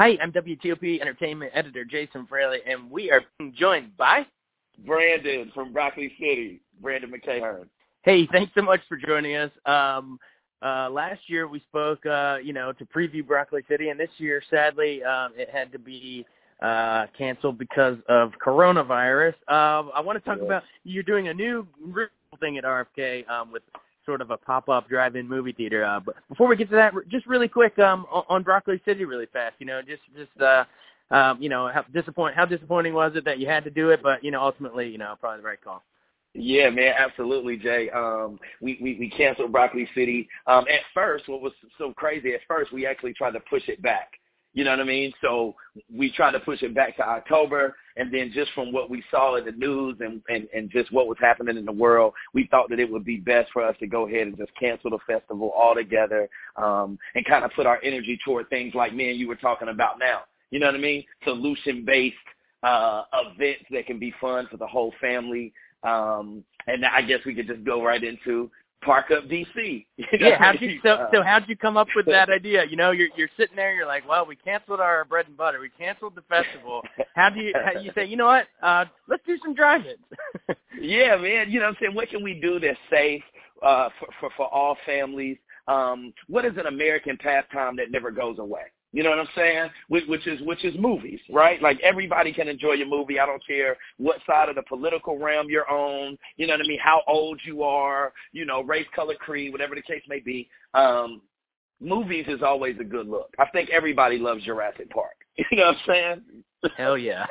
Hi, I'm WTOP Entertainment Editor Jason Fraley, and we are being joined by Brandon from Broccoli City, Brandon McCahern. Hey, thanks so much for joining us. Last year we spoke, to preview Broccoli City, and this year, sadly, it had to be canceled because of coronavirus. I want to talk about you're doing a new thing at RFK with sort of a pop-up drive-in movie theater. But before we get to that, just really quick on Broccoli City, really fast. How disappointing was it that you had to do it? But ultimately, probably the right call. Yeah, man, absolutely, Jay. We canceled Broccoli City. At first, what was so crazy? At first, we actually tried to push it back. You know what I mean? So we tried to push it back to October, and then just from what we saw in the news and just what was happening in the world, we thought that it would be best for us to go ahead and just cancel the festival altogether, and kind of put our energy toward things like me and you were talking about now. You know what I mean? Solution-based events that can be fun for the whole family. And I guess we could just go right into Park Up DC. Yeah, how'd you come up with that idea? You're sitting there, you're like, well, we canceled our bread and butter, we canceled the festival. How do you say, you know what? Let's do some drive-ins. Yeah, man. You know what I'm saying? What can we do that's safe for all families? What is an American pastime that never goes away? You know what I'm saying? Which is movies, right? Like everybody can enjoy a movie. I don't care what side of the political realm you're on. You know what I mean? How old you are, race, color, creed, whatever the case may be. Movies is always a good look. I think everybody loves Jurassic Park. You know what I'm saying? Hell yeah.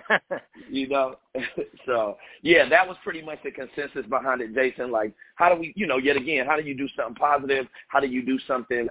So, yeah, that was pretty much the consensus behind it, Jason. Like, how do we, yet again, how do you do something positive? How do you do something,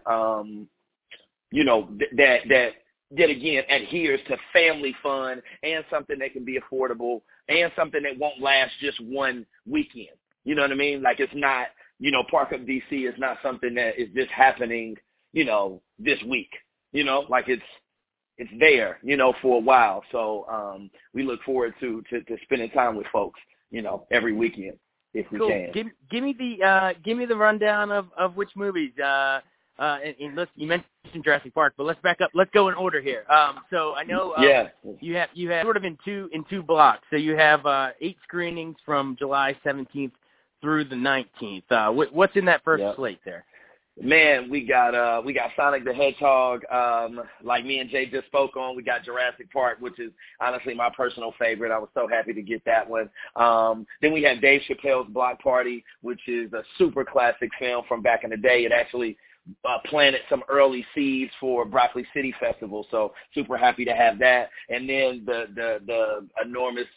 that yet again adheres to family fun and something that can be affordable and something that won't last just one weekend. You know what I mean? Like it's not, Park Up DC is not something that is just happening, this week. Like it's there, for a while. So we look forward to spending time with folks, every weekend if we can. Give me the rundown of which movies. And you mentioned Jurassic Park, but let's back up. Let's go in order here. So I know you have sort of in two blocks. So you have 8 screenings from July 17th through the 19th. What's in that first slate there? Man, we got Sonic the Hedgehog, like me and Jay just spoke on. We got Jurassic Park, which is honestly my personal favorite. I was so happy to get that one. Then we had Dave Chappelle's Block Party, which is a super classic film from back in the day. It actually planted some early seeds for Broccoli City Festival, so super happy to have that. And then the enormous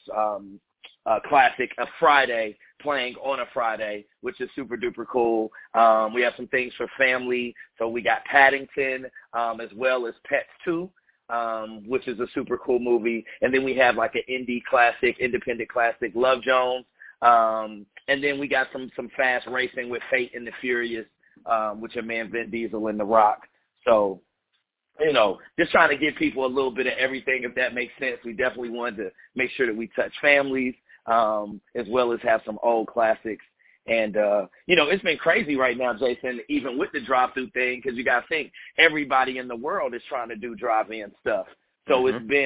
classic of Friday, playing on a Friday, which is super duper cool. We have some things for family, so we got Paddington as well as Pets 2, which is a super cool movie. And then we have like an independent classic, Love Jones. And then we got some fast racing with Fate and the Furious, with your man Vin Diesel and The Rock. So, just trying to give people a little bit of everything, if that makes sense. We definitely wanted to make sure that we touch families, as well as have some old classics. And, it's been crazy right now, Jason, even with the drive-through thing, because you got to think everybody in the world is trying to do drive-in stuff. So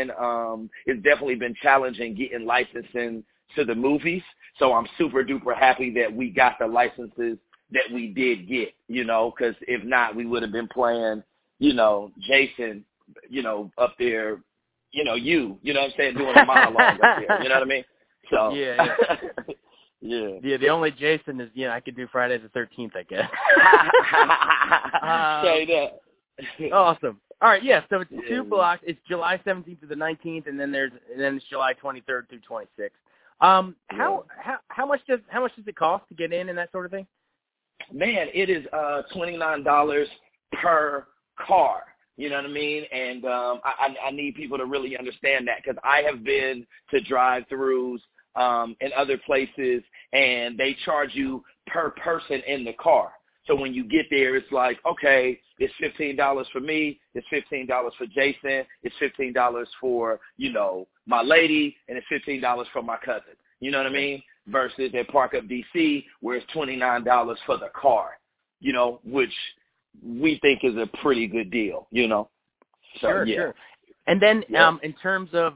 it's definitely been challenging getting licensing to the movies. So I'm super duper happy that we got the licenses that we did get, because if not, we would have been playing, Jason, up there, you know what I'm saying, doing a monologue up there, you know what I mean? So yeah. Yeah, the only Jason is, I could do Friday the 13th, I guess. Say that. Awesome. All right, so it's 2 blocks. It's July 17th to the 19th, and then it's July 23rd through 26th. How much does it cost to get in and that sort of thing? Man, it is $29 per car. You know what I mean? And I need people to really understand that, because I have been to drive-thrus in other places, and they charge you per person in the car. So when you get there, it's like, okay, it's $15 for me, it's $15 for Jason, it's $15 for, my lady, and it's $15 for my cousin. You know what I mean? Versus at Park Up DC, where it's $29 for the car, which we think is a pretty good deal, So, Sure. And then Yeah. in terms of,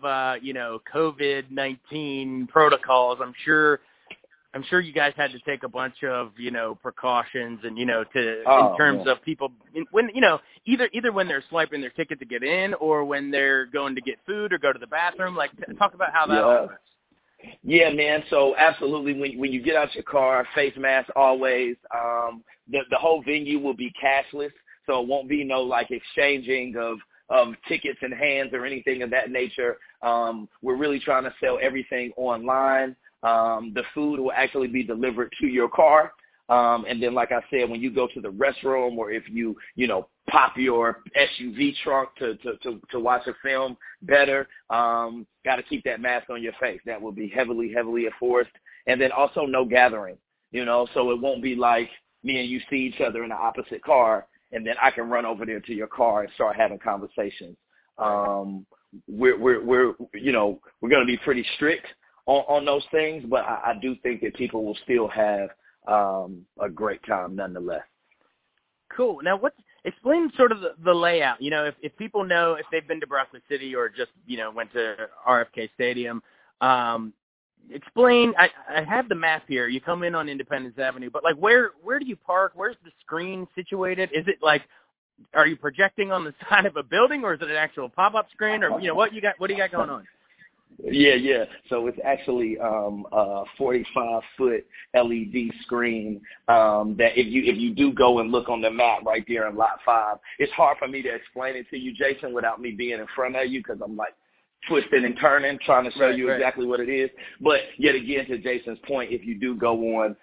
COVID-19 protocols, I'm sure you guys had to take a bunch of, precautions and, in terms of people when, either when they're swiping their ticket to get in or when they're going to get food or go to the bathroom. Like, talk about how that all works. Yeah, man. So absolutely, when you get out your car, face mask always. The whole venue will be cashless, so it won't be no like exchanging of tickets in hands or anything of that nature. We're really trying to sell everything online. The food will actually be delivered to your car. And then, like I said, when you go to the restroom or if you pop your SUV trunk to watch a film better, got to keep that mask on your face. That will be heavily enforced. And then also no gathering, so it won't be like me and you see each other in the opposite car and then I can run over there to your car and start having conversations. We're going to be pretty strict on those things, but I do think that people will still have a great time nonetheless. Cool. Now, explain sort of the layout. If people know, if they've been to Broccoli City or just, went to RFK Stadium, explain, I have the map here. You come in on Independence Avenue, but like where do you park? Where's the screen situated? Is it like, are you projecting on the side of a building or is it an actual pop-up screen or, what do you got going on? Yeah. So it's actually a 45-foot LED screen that if you do go and look on the map right there in Lot 5, it's hard for me to explain it to you, Jason, without me being in front of you because I'm like twisting and turning, trying to show you exactly what it is. But yet again, to Jason's point, if you do go on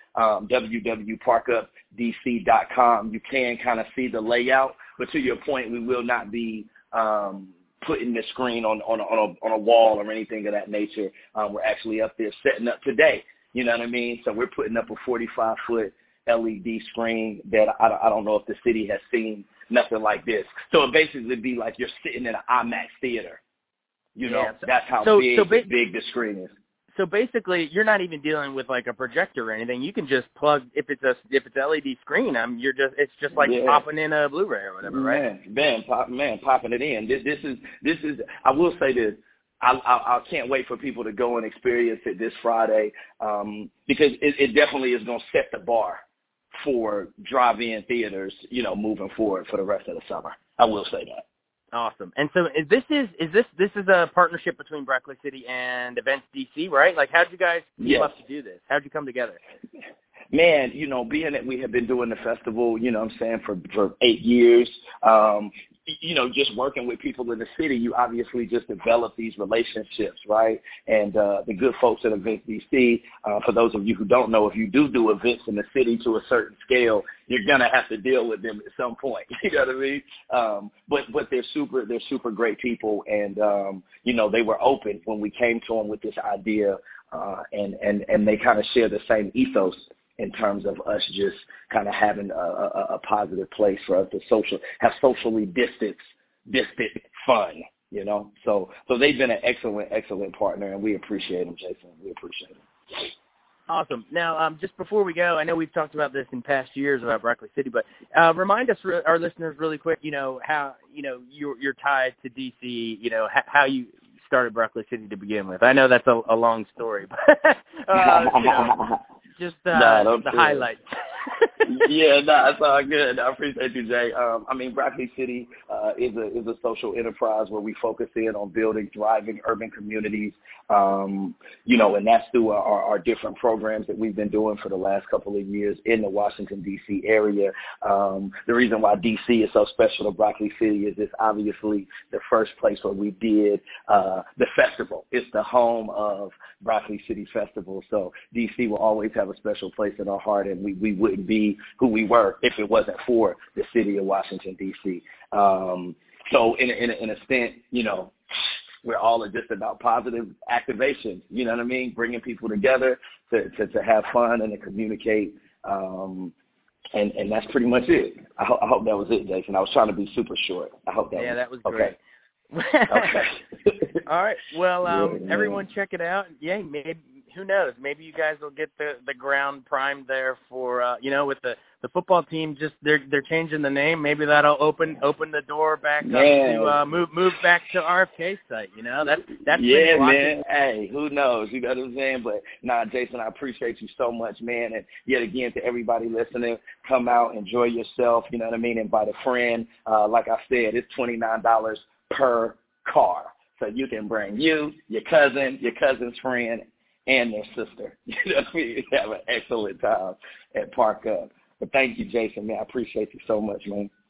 www.parkupdc.com, you can kind of see the layout. But to your point, we will not be putting the screen on a wall or anything of that nature. We're actually up there setting up today. You know what I mean? So we're putting up a 45-foot LED screen that I don't know if the city has seen nothing like this. So it basically be like you're sitting in an IMAX theater. That's how big the screen is. So basically, you're not even dealing with like a projector or anything. You can just plug if it's LED screen. It's just like popping in a Blu-ray or whatever, right? Popping it in. This is. I will say this. I can't wait for people to go and experience it this Friday because it definitely is going to set the bar for drive-in theaters, moving forward for the rest of the summer. I will say that. Awesome. And so this is a partnership between Broccoli City and Events DC, right? Like, how'd you guys team up to do this? How'd you come together? Man, being that we have been doing the festival, for 8 years, just working with people in the city, you obviously just develop these relationships, right? And the good folks at Events DC, for those of you who don't know, if you do events in the city to a certain scale, you're going to have to deal with them at some point. You know what I mean? But they're super great people. And, they were open when we came to them with this idea, and they kind of share the same ethos in terms of us just kind of having a positive place for us to have socially distant fun, So they've been an excellent partner, and we appreciate them, Jason. We appreciate them. Awesome. Now, just before we go, I know we've talked about this in past years about Broccoli City, but remind us, our listeners, really quick, how you're tied to DC, how you started Broccoli City to begin with. I know that's a long story, but just the highlights. It's all good. I appreciate you, Jay. Broccoli City is a social enterprise where we focus in on building thriving urban communities, and that's through our different programs that we've been doing for the last couple of years in the Washington, D.C. area. The reason why D.C. is so special to Broccoli City is it's obviously the first place where we did the festival. It's the home of Broccoli City Festival, so D.C. will always have a special place in our heart, and we wouldn't be who we were if it wasn't for the city of Washington, D.C. So in a sense, we're all just about positive activation, you know what I mean? Bringing people together to have fun and to communicate. And that's pretty much it. I hope that was it, Jason. I was trying to be super short. I hope that that was okay. Great. Okay. All right. Well, everyone check it out. Yeah, who knows? Maybe you guys will get the ground primed there for with the football team. Just they're changing the name. Maybe that'll open the door back up to move back to RFK site. That's yeah, man. Hey, who knows? You know what I'm saying? But Jason, I appreciate you so much, man. And yet again, to everybody listening, come out, enjoy yourself. You know what I mean? Invite a friend. Like I said, it's $29 per car. So you can bring you, your cousin's friend, and their sister. You know what I mean? Have an excellent time at Park Up. But thank you, Jason, man. I appreciate you so much, man.